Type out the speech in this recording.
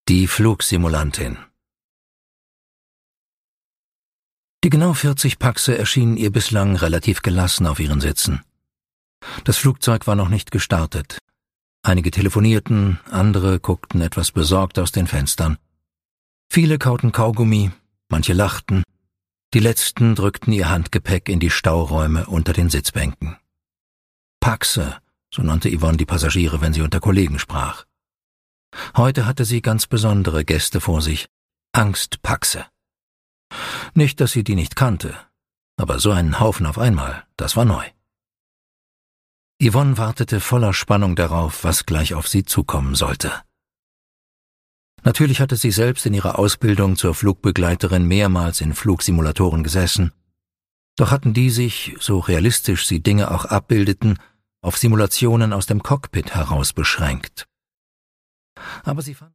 Die Flugsimulantin. Die genau 40 Paxe erschienen ihr bislang relativ gelassen auf ihren Sitzen. Das Flugzeug war noch nicht gestartet. Einige telefonierten, andere guckten etwas besorgt aus den Fenstern. Viele kauten Kaugummi, manche lachten, die letzten drückten ihr Handgepäck in die Stauräume unter den Sitzbänken. Paxe, so nannte Yvonne die Passagiere, wenn sie unter Kollegen sprach. Heute hatte sie ganz besondere Gäste vor sich, Angstpaxe. Nicht, dass sie die nicht kannte, aber so einen Haufen auf einmal, das war neu. Yvonne wartete voller Spannung darauf, was gleich auf sie zukommen sollte. Natürlich hatte sie selbst in ihrer Ausbildung zur Flugbegleiterin mehrmals in Flugsimulatoren gesessen, doch hatten die sich, so realistisch sie Dinge auch abbildeten, auf Simulationen aus dem Cockpit heraus beschränkt. Aber sie fand